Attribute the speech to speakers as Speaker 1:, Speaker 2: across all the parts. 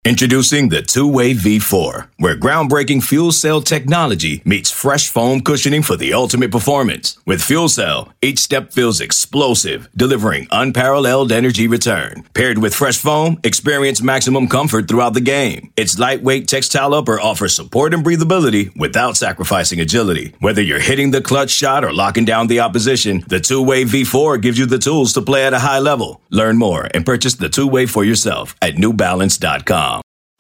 Speaker 1: Introducing the Two-Way V4, where groundbreaking fuel cell technology meets fresh foam cushioning for the ultimate performance. With Fuel Cell, each step feels explosive, delivering unparalleled energy return. Paired with fresh foam, experience maximum comfort throughout the game. Its lightweight textile upper offers support and breathability without sacrificing agility. Whether you're hitting the clutch shot or locking down the opposition, the Two-Way V4 gives you the tools to play at a high level. Learn more and purchase the Two-Way for yourself at newbalance.com.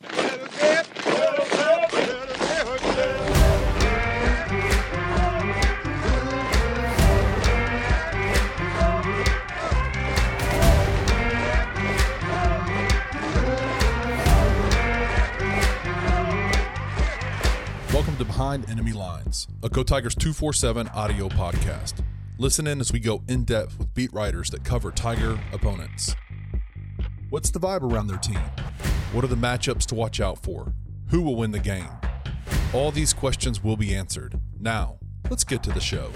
Speaker 2: Welcome to Behind Enemy Lines, a Go Tigers 247 audio podcast. Listen in as we go in depth with beat writers that cover Tiger opponents. What's the vibe around their team? What are the matchups to watch out for? Who will win the game? All these questions will be answered. Now, let's get to the show.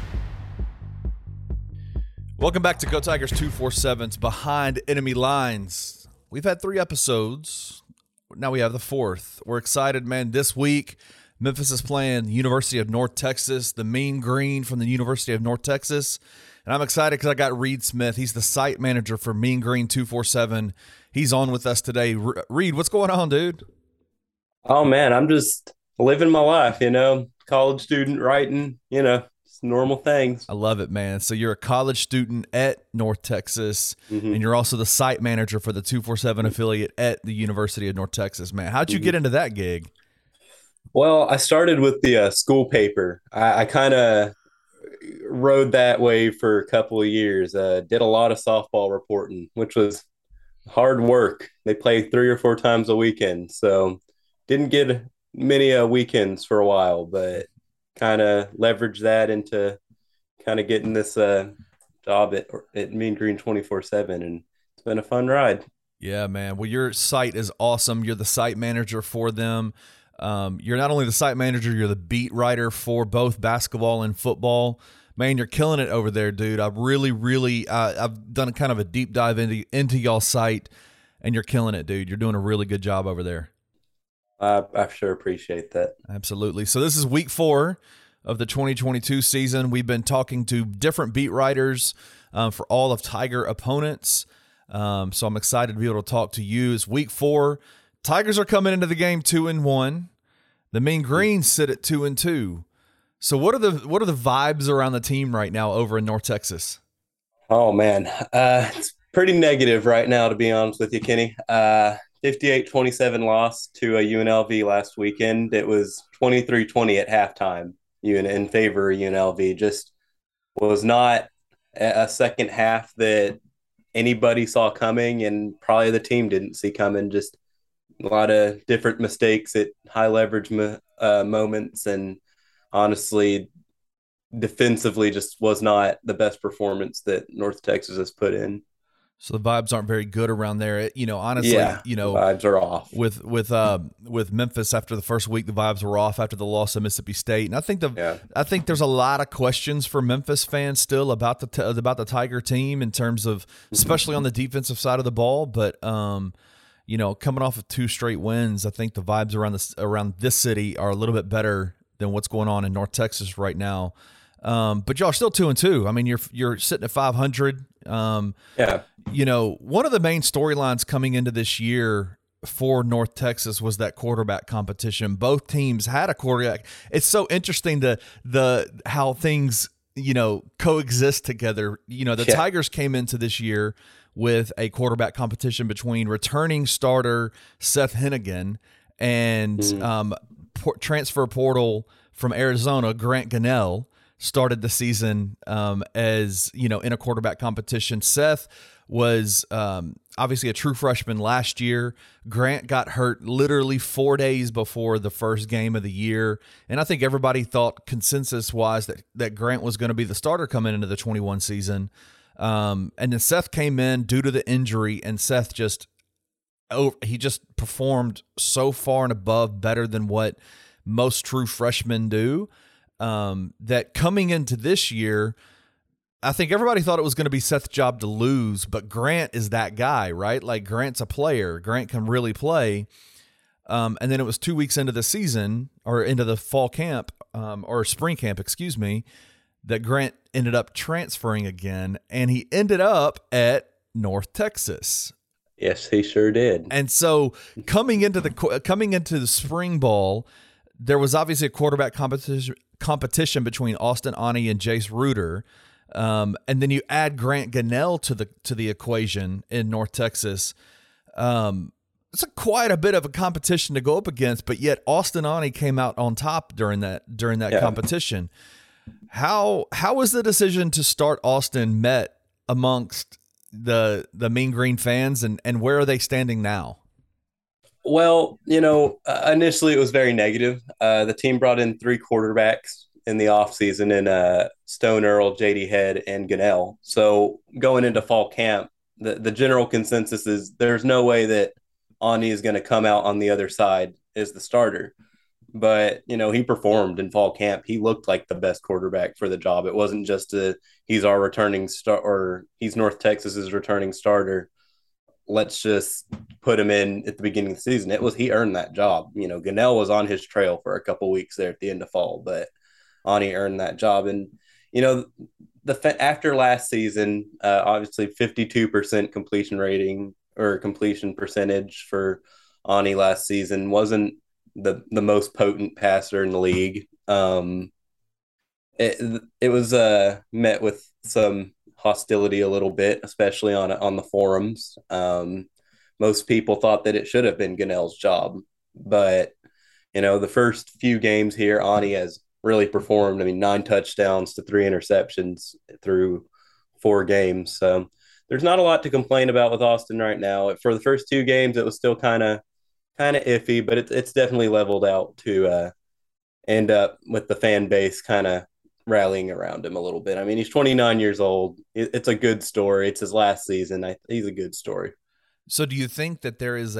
Speaker 2: Welcome back to Go Tigers 247's Behind Enemy Lines. We've had 3 episodes. Now we have the 4th. We're excited, man. This week, Memphis is playing University of North Texas, the Mean Green from the University of North Texas. And I'm excited because I got Reed Smith. He's the site manager for Mean Green 247. He's on with us today. Reed, what's going on, dude?
Speaker 3: Oh, man, I'm just living my life, college student, writing, just normal things.
Speaker 2: I love it, man. So you're a college student at North Texas, and you're also the site manager for the 247 affiliate at the University of North Texas, man. How'd you get into that gig?
Speaker 3: Well, I started with the school paper. I kind of rode that wave for a couple of years. Did a lot of softball reporting, which was hard work. They play 3 or 4 times a weekend, so didn't get many weekends for a while, but kind of leveraged that into kind of getting this job at Mean Green 24/7, and it's been a fun ride.
Speaker 2: Yeah, man. Well, your site is awesome. You're the site manager for them. You're not only the site manager, you're the beat writer for both basketball and football. Man, you're killing it over there, dude. I've really, I've done a kind of a deep dive into y'all's site, and you're killing it, dude. You're doing a really good job over there.
Speaker 3: I sure appreciate that.
Speaker 2: Absolutely. So this is week 4 of the 2022 season. We've been talking to different beat writers for all of Tiger opponents. So I'm excited to be able to talk to you. It's week 4. Tigers are coming into the game 2-1. The Mean Green sit at 2-2. So what are the vibes around the team right now over in North Texas?
Speaker 3: Oh man, it's pretty negative right now, to be honest with you, Kenny. 58-27 loss to UNLV last weekend. It was 23-20 at halftime in favor of UNLV. Just was not a second half that anybody saw coming, and probably the team didn't see coming. Just a lot of different mistakes at high leverage moments, and honestly, defensively just was not the best performance that North Texas has put in.
Speaker 2: So the vibes aren't very good around there. Honestly,
Speaker 3: the vibes are off.
Speaker 2: With Memphis after the first week, the vibes were off after the loss of Mississippi State, and I think there's a lot of questions for Memphis fans still about the Tiger team in terms of, especially on the defensive side of the ball. But coming off of 2 straight wins, I think the vibes around this city are a little bit better than what's going on in North Texas right now. But y'all are still 2-2. I mean, you're sitting at 500.
Speaker 3: Yeah.
Speaker 2: One of the main storylines coming into this year for North Texas was that quarterback competition. Both teams had a quarterback. It's so interesting how things coexist together. Tigers came into this year with a quarterback competition between returning starter Seth Hennigan and transfer portal from Arizona Grant Gunnell started the season as in a quarterback competition. Seth was obviously a true freshman last year. Grant got hurt literally 4 days before the first game of the year, and I think everybody thought consensus-wise that Grant was going to be the starter coming into the 21 season. And then Seth came in due to the injury, and Seth just performed so far and above, better than what most true freshmen do, that coming into this year, I think everybody thought it was going to be Seth's job to lose, but Grant is that guy, right? Like Grant's a player. Grant can really play. And then it was 2 weeks into the season or into the fall camp or spring camp, excuse me, that Grant ended up transferring again, and he ended up at North Texas.
Speaker 3: Yes, he sure did.
Speaker 2: And so coming into the spring ball, there was obviously a quarterback competition between Austin Aune and Jace Ruder. And then you add Grant Gunnell to the equation in North Texas. It's quite a bit of a competition to go up against, but yet Austin Aune came out on top during that competition. How was the decision to start Austin met amongst the Mean Green fans, and where are they standing now?
Speaker 3: Well, initially it was very negative. The team brought in 3 quarterbacks in the offseason in Stone Earl, JD Head, and Gunnell. So going into fall camp, the general consensus is there's no way that Aune is going to come out on the other side as the starter. But, he performed in fall camp. He looked like the best quarterback for the job. It wasn't just he's our returning star, or he's North Texas's returning starter. Let's just put him in at the beginning of the season. He earned that job. Gunnell was on his trail for a couple weeks there at the end of fall, but Aune earned that job. And, after last season, obviously 52% completion rating or completion percentage for Aune last season wasn't the most potent passer in the league. It was met with some hostility a little bit, especially on the forums. Most people thought that it should have been Gunnell's job, but the first few games here, Aune has really performed. 9 touchdowns to 3 interceptions through 4 games. So there's not a lot to complain about with Austin right now. For the first 2 games, it was still kind of iffy, but it's definitely leveled out to end up with the fan base kind of rallying around him a little bit. He's 29 years old. It's a good story. It's his last season. He's a good story.
Speaker 2: So do you think that there is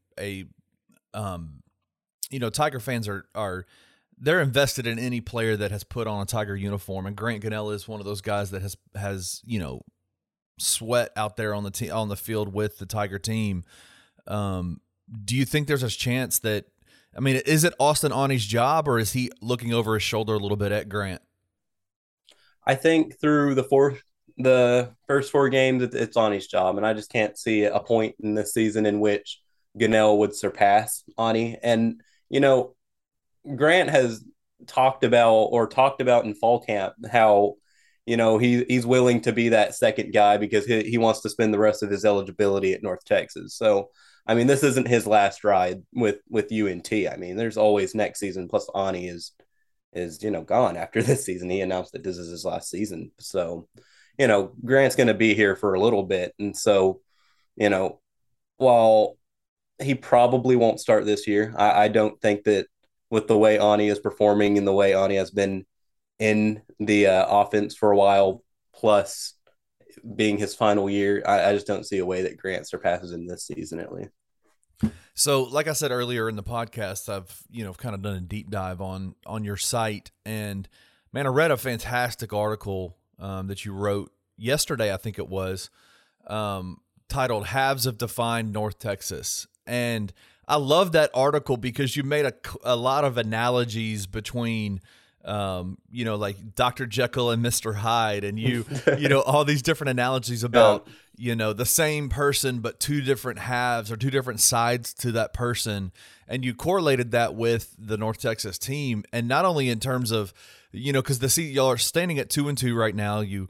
Speaker 2: Tiger fans are they're invested in any player that has put on a Tiger uniform, and Grant Gunnell is one of those guys that has sweat out there on the field with the Tiger team. Do you think there's a chance that, is it Austin Aune's job, or is he looking over his shoulder a little bit at Grant?
Speaker 3: I think through the first 4 games, it's Aune's job, and I just can't see a point in this season in which Gunnell would surpass Aune. And, Grant has talked about in fall camp how, he's willing to be that second guy because he wants to spend the rest of his eligibility at North Texas. So, this isn't his last ride with UNT. There's always next season. Plus, Aune is gone after this season. He announced that this is his last season. So, Grant's going to be here for a little bit. And so, while he probably won't start this year, I don't think that with the way Aune is performing and the way Aune has been in the offense for a while, plus being his final year, I just don't see a way that Grant surpasses him this season at least.
Speaker 2: So, like I said earlier in the podcast, I've kind of done a deep dive on your site, and man, I read a fantastic article that you wrote yesterday, I think it was, titled "Halves Have Defined North Texas," and I love that article because you made a lot of analogies between like Dr. Jekyll and Mr. Hyde, and all these different analogies about, the same person, but 2 different halves or 2 different sides to that person. And you correlated that with the North Texas team. And not only in terms of, because y'all are standing at 2-2 right now, you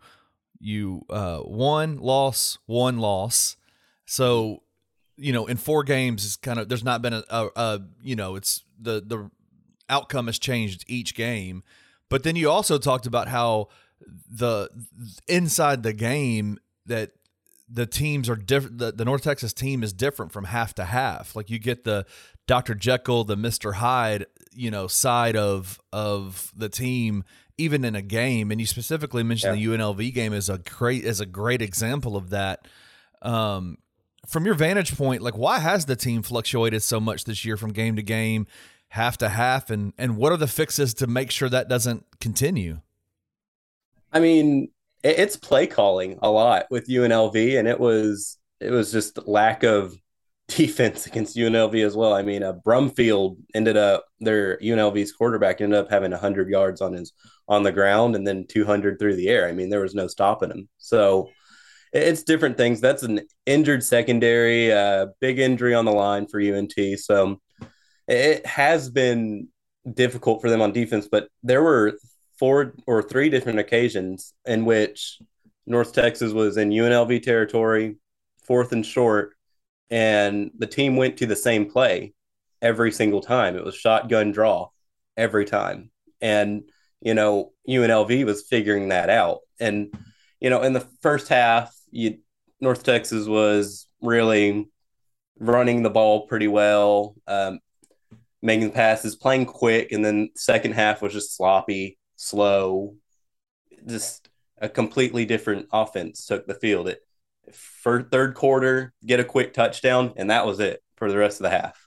Speaker 2: 1 loss. So, in 4 games, it's kind of, there's not been it's the outcome has changed each game. But then you also talked about how the inside the game that the teams are different. The North Texas team is different from half to half. Like you get the Dr. Jekyll, the Mr. Hyde, side of the team, even in a game. And you specifically mentioned the UNLV game as a great example of that. From your vantage point, like why has the team fluctuated so much this year from game to game, half to half, and what are the fixes to make sure that doesn't continue?
Speaker 3: it's play calling a lot with UNLV, and it was just lack of defense against UNLV as well. I mean, Brumfield ended up their UNLV's quarterback ended up having 100 yards on the ground and then 200 through the air. I mean, there was no stopping him. So it's different things. That's an injured secondary, big injury on the line for UNT. So it has been difficult for them on defense, but there were 4 or 3 different occasions in which North Texas was in UNLV territory, 4th and short, and the team went to the same play every single time. It was shotgun draw every time. And, UNLV was figuring that out. And, in the first half, North Texas was really running the ball pretty well, making the passes, playing quick, and then second half was just sloppy, slow, just a completely different offense took the field. For third quarter, get a quick touchdown, and that was it for the rest of the half.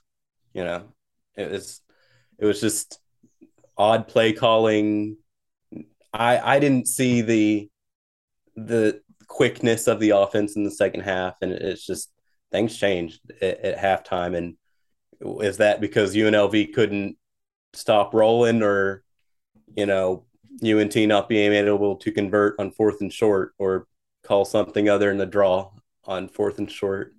Speaker 3: It was just odd play calling. I didn't see the quickness of the offense in the second half, and it's just things changed at halftime. And is that because UNLV couldn't stop rolling, or UNT not being able to convert on 4th and short, or call something other than a draw on 4th and short?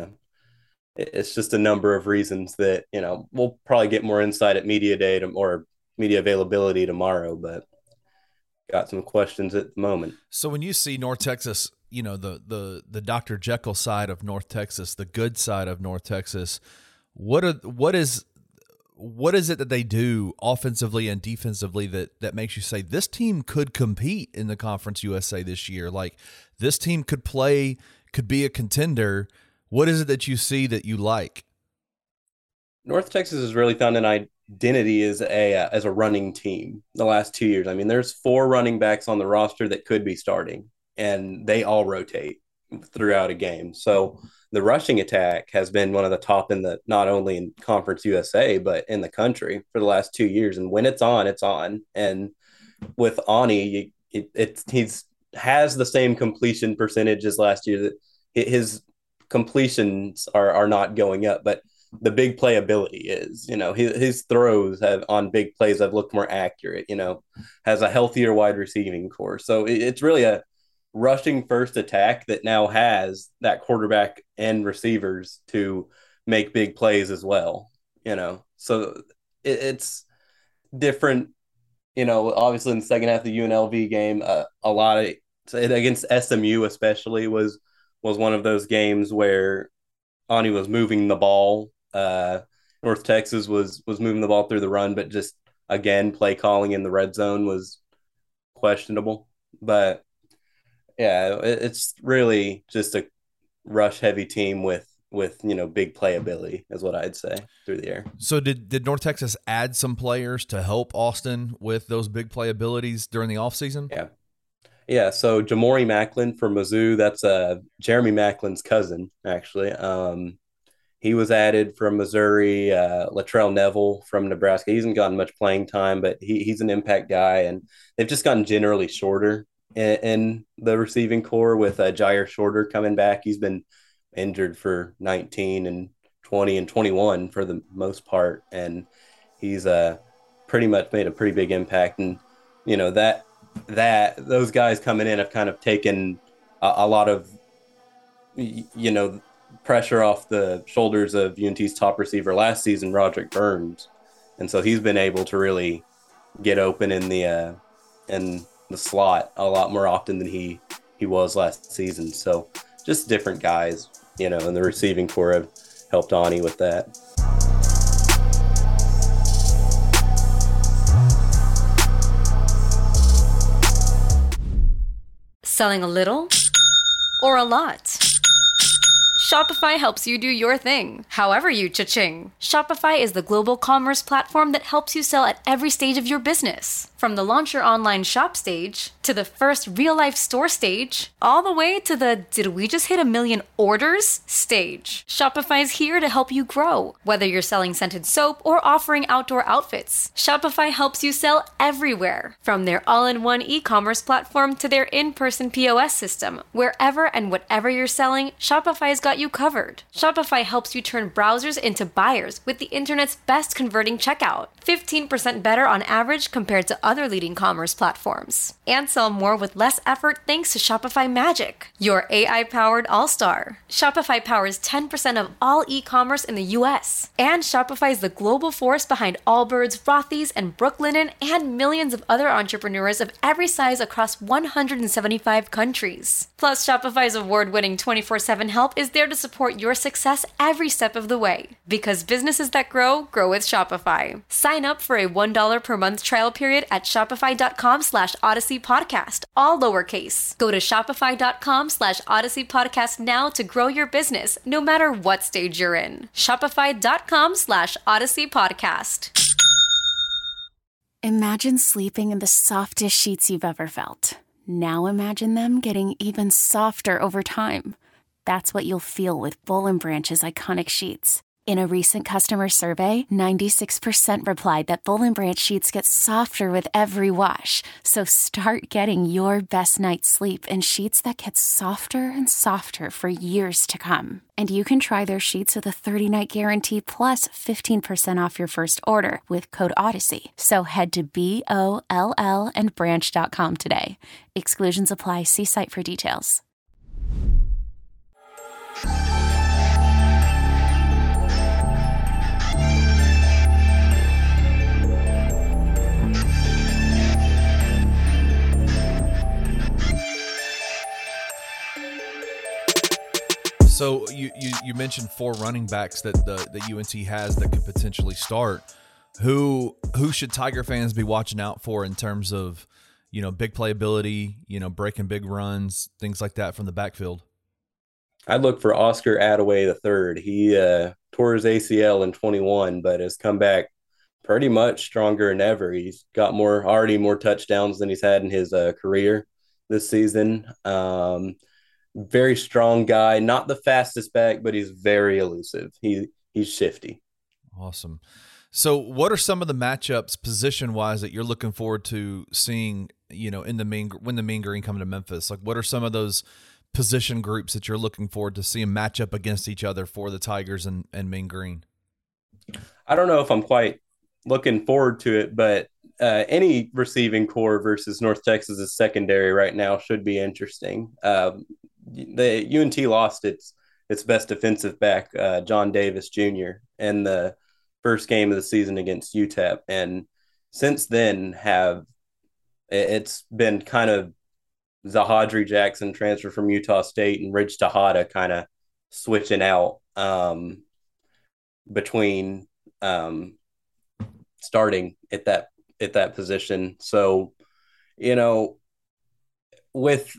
Speaker 3: It's just a number of reasons that we'll probably get more insight at media day or media availability tomorrow, but got some questions at the moment.
Speaker 2: So when you see North Texas, the Dr. Jekyll side of North Texas, the good side of North Texas, what is it that they do offensively and defensively that makes you say this team could compete in the Conference USA this year? Like, this team could be a contender. What is it that you see that you like?
Speaker 3: North Texas has really found an identity as a running team the last 2 years. I mean, there's 4 running backs on the roster that could be starting, and they all rotate throughout a game. So the rushing attack has been one of the top not only in Conference USA, but in the country for the last 2 years. And when it's on, it's on. And with Ani, he's has the same completion percentage as last year. That his completions are not going up, but the big playability is, his throws on big plays have looked more accurate, has a healthier wide receiving core. So it's really a rushing first attack that now has that quarterback and receivers to make big plays as well, so it's different, obviously in the second half of the UNLV game, a lot of against SMU especially was one of those games where Ani was moving the ball. North Texas was moving the ball through the run, but just again, play calling in the red zone was questionable. But yeah, it's really just a rush heavy team with big playability is what I'd say through the air.
Speaker 2: So did North Texas add some players to help Austin with those big playabilities during the offseason?
Speaker 3: Yeah. So Jamori Macklin from Mizzou, that's Jeremy Macklin's cousin, actually. He was added from Missouri. Latrell Neville from Nebraska. He hasn't gotten much playing time, but he's an impact guy, and they've just gotten generally shorter in the receiving core with Jair Shorter coming back. He's been injured for 19 and 20 and 21 for the most part, and he's pretty much made a pretty big impact. And that those guys coming in have kind of taken a lot of pressure off the shoulders of UNT's top receiver last season, Roderick Burns, and so he's been able to really get open in the slot a lot more often than he was last season. So just different guys, in the receiving core have helped Ani with that.
Speaker 4: Selling a little or a lot? Shopify helps you do your thing, however you cha-ching. Shopify is the global commerce platform that helps you sell at every stage of your business. From the launch your online shop stage, to the first real-life store stage, all the way to the did we just hit 1 million orders stage. Shopify's here to help you grow. Whether you're selling scented soap or offering outdoor outfits, Shopify helps you sell everywhere. From their all-in-one e-commerce platform to their in-person POS system, wherever and whatever you're selling, Shopify's got you covered. Shopify helps you turn browsers into buyers with the internet's best converting checkout. 15% better on average compared to other leading commerce platforms. And sell more with less effort thanks to Shopify Magic, your AI-powered all-star. Shopify powers 10% of all e-commerce in the US. And Shopify is the global force behind Allbirds, Rothy's, and Brooklinen, and millions of other entrepreneurs of every size across 175 countries. Plus, Shopify's award-winning 24/7 help is there to support your success every step of the way. Because businesses that grow with Shopify. Sign up for a $1 per month trial period at shopify.com/Odyssey Podcast, all lowercase. Go to shopify.com/Odyssey Podcast now to grow your business, no matter what stage you're in. Shopify.com/Odyssey Podcast.
Speaker 5: Imagine sleeping in the softest sheets you've ever felt. Now imagine them getting even softer over time. That's what you'll feel with Boll & Branch's iconic sheets. In a recent customer survey, 96% replied that Boll & Branch sheets get softer with every wash. So start getting your best night's sleep in sheets that get softer and softer for years to come. And you can try their sheets with a 30-night guarantee plus 15% off your first order with code Odyssey. So head to BOLL and branch.com today. Exclusions apply. See site for details.
Speaker 2: So you mentioned 4 running backs that UNT has that could potentially start. Who should Tiger fans be watching out for in terms of, big playability, breaking big runs, things like that from the backfield?
Speaker 3: I'd look for Oscar Attaway III. He tore his ACL in 21, but has come back pretty much stronger than ever. He's got already more touchdowns than he's had in his career this season. Very strong guy, not the fastest back, but he's very elusive. He's shifty.
Speaker 2: Awesome. So what are some of the matchups position-wise that you're looking forward to seeing, when the Mean Green come to Memphis? Like, what are some of those position groups that you're looking forward to seeing match up against each other for the Tigers and Mean Green?
Speaker 3: I don't know if I'm quite looking forward to it, but any receiving core versus North Texas's secondary right now should be interesting. The UNT lost its best defensive back, John Davis Jr., in the first game of the season against UTEP, and since then it's been kind of Zahadri Jackson transfer from Utah State and Ridge Tejada kind of switching out between starting at that position. So, with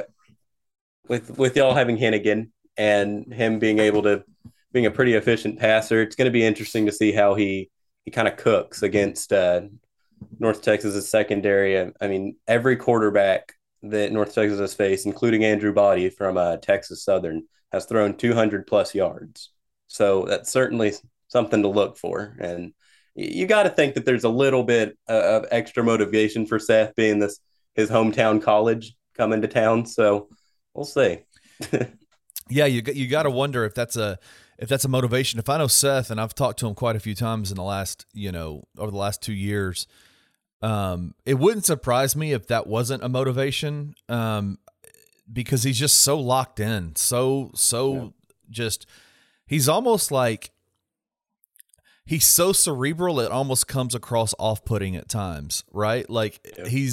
Speaker 3: y'all having Hennigan and him being a pretty efficient passer, it's going to be interesting to see how he kind of cooks against North Texas's secondary. I mean, every quarterback that North Texas has faced, including Andrew Body from Texas Southern, has thrown 200 plus yards. So that's certainly something to look for. And you got to think that there's a little bit of extra motivation for Seth being his hometown college coming to town. So we'll see.
Speaker 2: Yeah, you got to wonder if that's a motivation. If I know Seth, and I've talked to him quite a few times in the last, over the last 2 years, it wouldn't surprise me if that wasn't a motivation, because he's just so locked in, just he's almost like he's so cerebral it almost comes across off-putting at times, right? Like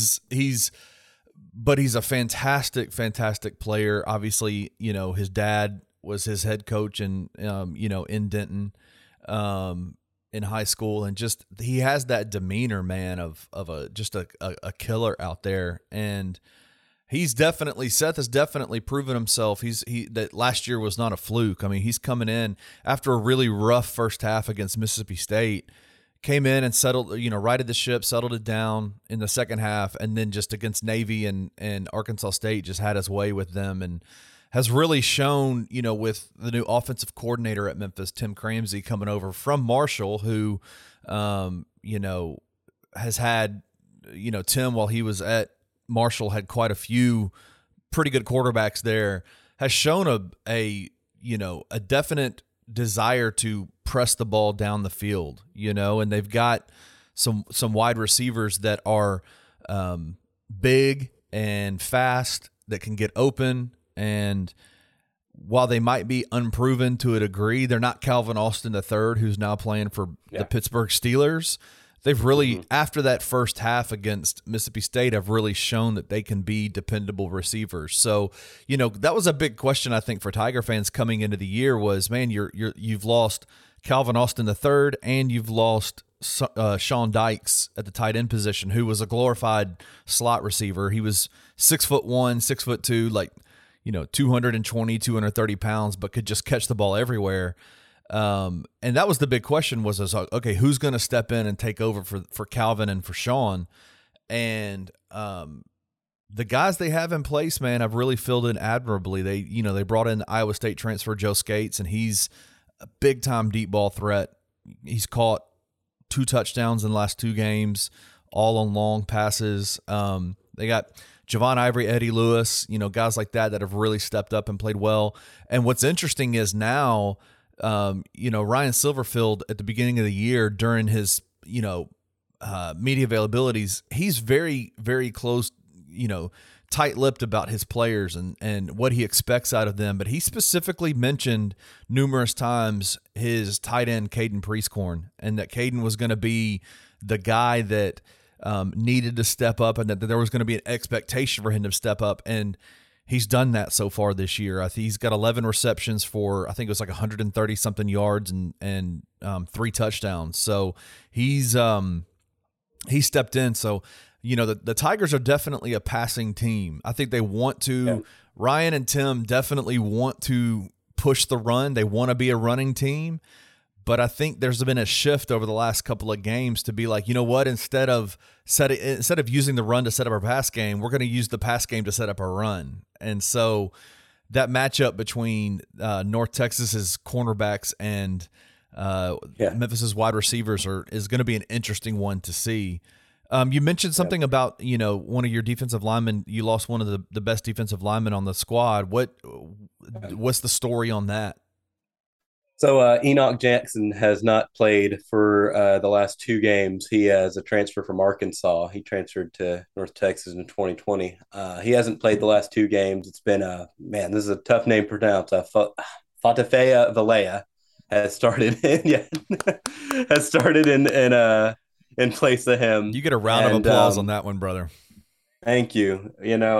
Speaker 2: but he's a fantastic player. Obviously, his dad was his head coach in Denton, in high school, and just he has that demeanor, man, of a killer out there. And Seth has definitely proven himself. That last year was not a fluke. I mean, he's coming in after a really rough first half against Mississippi State, came in and settled, righted the ship, settled it down in the second half, and then just against Navy and Arkansas State just had his way with them, and has really shown, with the new offensive coordinator at Memphis, Tim Cramsey, coming over from Marshall, who, has had, Tim, while he was at Marshall, had quite a few pretty good quarterbacks there, has shown a definite desire to press the ball down the field, and they've got some wide receivers that are big and fast that can get open. And while they might be unproven to a degree, they're not Calvin Austin III, who's now playing for the Pittsburgh Steelers. They've really, after that first half against Mississippi State, have really shown that they can be dependable receivers. So, that was a big question, I think, for Tiger fans coming into the year was, man, you've lost Calvin Austin III and you've lost Sean Dykes at the tight end position, who was a glorified slot receiver. He was 6'1", 6'2", 220, 230 pounds, but could just catch the ball everywhere. And that was the big question was, okay, who's going to step in and take over for Calvin and for Sean? And the guys they have in place, man, have really filled in admirably. They brought in the Iowa State transfer Joe Skates, and he's a big-time deep ball threat. He's caught 2 touchdowns in the last 2 games, all on long passes. They got Javon Ivory, Eddie Lewis, guys like that have really stepped up and played well. And what's interesting is now, Ryan Silverfield at the beginning of the year during his, media availabilities, he's very, very close, tight-lipped about his players and what he expects out of them. But he specifically mentioned numerous times his tight end, Caden Prieskorn, and that Caden was going to be the guy that needed to step up, and that there was going to be an expectation for him to step up, and he's done that so far this year. I think he's got 11 receptions for, I think it was 130 something yards and 3 touchdowns. So he stepped in. So the Tigers are definitely a passing team. I think they want to. Yeah. Ryan and Tim definitely want to push the run. They want to be a running team. But I think there's been a shift over the last couple of games to be like, you know what, instead of using the run to set up our pass game, we're going to use the pass game to set up our run. And so that matchup between North Texas's cornerbacks and Memphis's wide receivers is going to be an interesting one to see. You mentioned something about, one of your defensive linemen. You lost one of the best defensive linemen on the squad. What's the story on that?
Speaker 3: So Enoch Jackson has not played for the last 2 games. He has a transfer from Arkansas. He transferred to North Texas in 2020. He hasn't played the last 2 games. It's been this is a tough name to pronounce. Fatafea Valea has started in place of him.
Speaker 2: You get a round of applause on that one, brother.
Speaker 3: Thank you.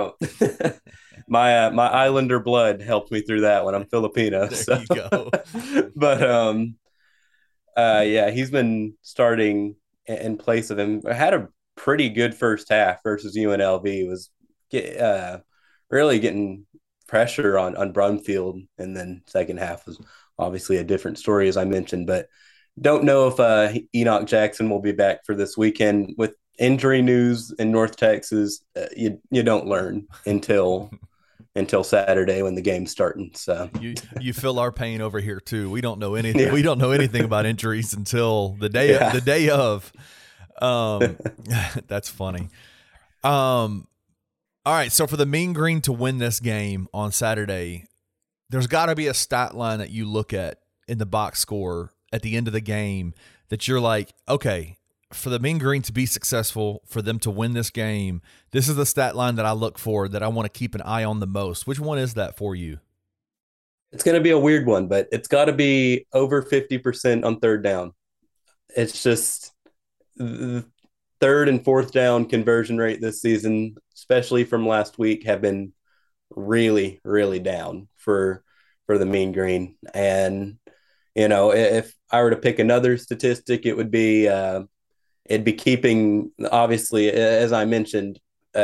Speaker 3: My Islander blood helped me through that one. I'm Filipino.
Speaker 2: There you go.
Speaker 3: But he's been starting in place of him. I had a pretty good first half versus UNLV. Was really getting pressure on Brumfield, and then second half was obviously a different story, as I mentioned. But don't know if Enoch Jackson will be back for this weekend. With injury news in North Texas, you don't learn until Saturday when the game's starting. So
Speaker 2: you feel our pain over here too. We don't know anything. Yeah. We don't know anything about injuries until the day of. That's funny. All right. So for the Mean Green to win this game on Saturday, there's got to be a stat line that you look at in the box score at the end of the game that you're like, okay, for the Mean Green to be successful, for them to win this game, this is the stat line that I look for, that I want to keep an eye on the most. Which one is that for you?
Speaker 3: It's going to be a weird one, but it's got to be over 50% on third down. It's just the third and fourth down conversion rate this season, especially from last week, have been really, really down for the Mean Green. And, if I were to pick another statistic, it would be it'd be keeping, obviously, as I mentioned,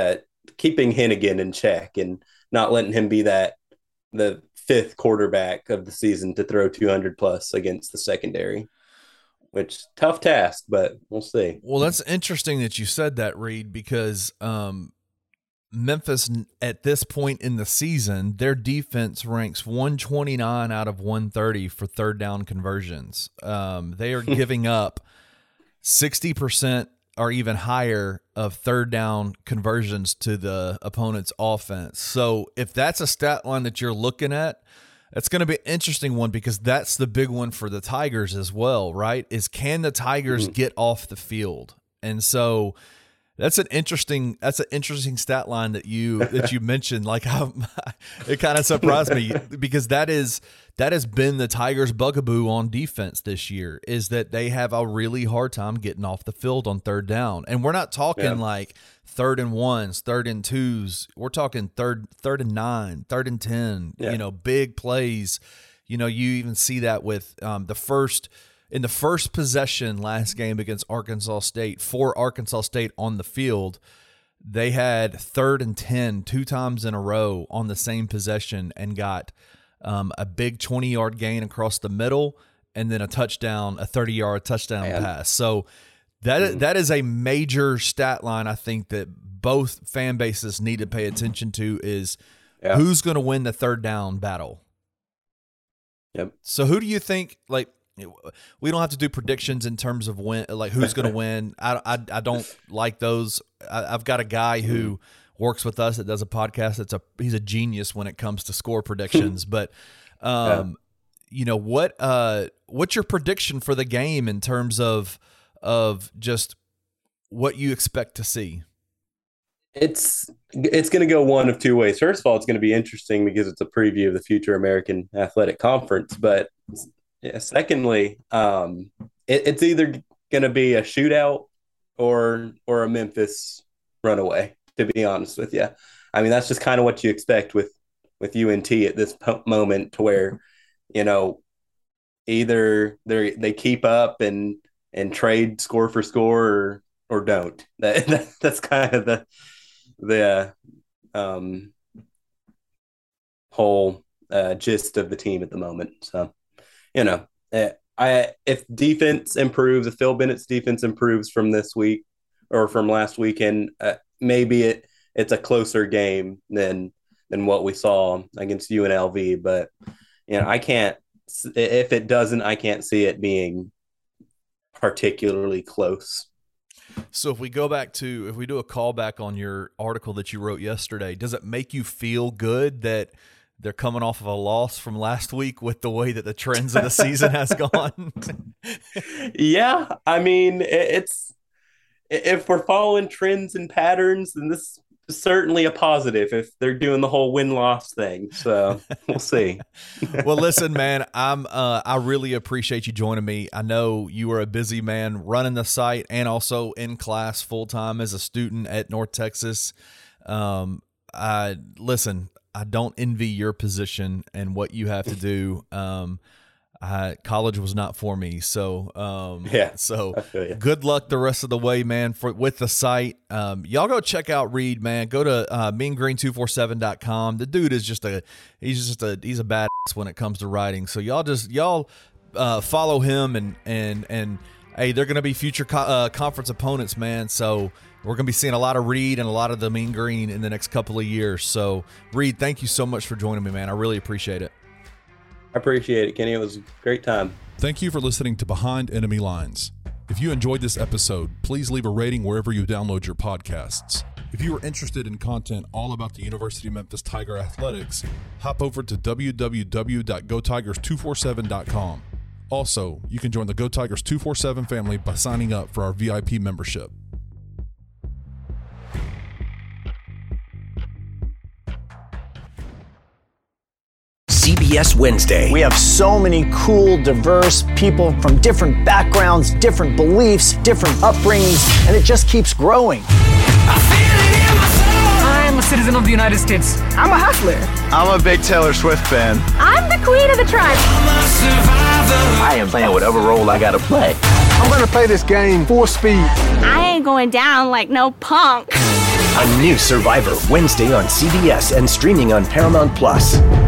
Speaker 3: keeping Hennigan in check and not letting him be the 5th quarterback of the season to throw 200 plus against the secondary, which tough task, but we'll see.
Speaker 2: Well, that's interesting that you said that, Reed, because Memphis at this point in the season, their defense ranks 129 out of 130 for third down conversions. They are giving up 60% or even higher of third down conversions to the opponent's offense. So if that's a stat line that you're looking at, it's going to be an interesting one, because that's the big one for the Tigers as well, right? Is can the Tigers get off the field? And so that's an interesting stat line that you mentioned. Like, it kind of surprised me, because that has been the Tigers' bugaboo on defense this year, is that they have a really hard time getting off the field on third down. And we're not talking like 3rd and 1s, 3rd and 2s. We're talking third and 9, 3rd and 10. Big plays. You even see that with in the first possession last game against Arkansas State, for Arkansas State on the field, they had 3rd and 10 2 times in a row on the same possession and got a big 20-yard gain across the middle, and then a 30-yard touchdown pass. So that is a major stat line, I think, that both fan bases need to pay attention to, is who's going to win the third down battle.
Speaker 3: Yep.
Speaker 2: So who do you think, like, we don't have to do predictions in terms of who's going to win. I don't like those. I've got a guy who works with us that does a podcast. He's a genius when it comes to score predictions. But what's your prediction for the game in terms of just what you expect to see?
Speaker 3: It's going to go one of two ways. First of all, it's going to be interesting because it's a preview of the future American Athletic Conference. But secondly, it's either going to be a shootout or a Memphis runaway, to be honest with you. I mean, that's just kind of what you expect with UNT at this moment, to where, either they keep up and trade score for score or don't. That's kind of the whole gist of the team at the moment. So, if defense improves, if Phil Bennett's defense improves from this week or from last weekend, maybe it's a closer game than what we saw against UNLV. But I can't. If it doesn't, I can't see it being particularly close.
Speaker 2: So if we do a callback on your article that you wrote yesterday, does it make you feel good that they're coming off of a loss from last week with the way that the trends of the season has gone?
Speaker 3: Yeah. I mean, if we're following trends and patterns, then this is certainly a positive if they're doing the whole win-loss thing. So we'll see.
Speaker 2: Well, listen, man, I really appreciate you joining me. I know you are a busy man running the site and also in class full-time as a student at North Texas. I don't envy your position and what you have to do. College was not for me. So, So good luck the rest of the way, man, with the site. Y'all go check out Reed, man. Go to meangreen247.com. The dude is he's a badass when it comes to writing. So y'all follow him and hey, they're going to be future conference opponents, man. So we're going to be seeing a lot of Reed and a lot of the Mean Green in the next couple of years. So Reed, thank you so much for joining me, man. I really appreciate it.
Speaker 3: I appreciate it, Kenny. It was a great time.
Speaker 6: Thank you for listening to Behind Enemy Lines. If you enjoyed this episode, please leave a rating wherever you download your podcasts. If you are interested in content all about the University of Memphis Tiger Athletics, hop over to www.gotigers247.com. Also, you can join the Go Tigers 247 family by signing up for our VIP membership.
Speaker 7: CBS Wednesday.
Speaker 8: We have so many cool, diverse people from different backgrounds, different beliefs, different upbringings, and it just keeps growing.
Speaker 9: I'm a citizen of the United States.
Speaker 10: I'm a hustler.
Speaker 11: I'm a big Taylor Swift fan.
Speaker 10: I'm the queen of the tribe.
Speaker 7: I am playing whatever role I gotta play.
Speaker 11: I'm gonna play this game full speed.
Speaker 10: I ain't going down like no punk.
Speaker 12: A new Survivor, Wednesday on CBS and streaming on Paramount Plus.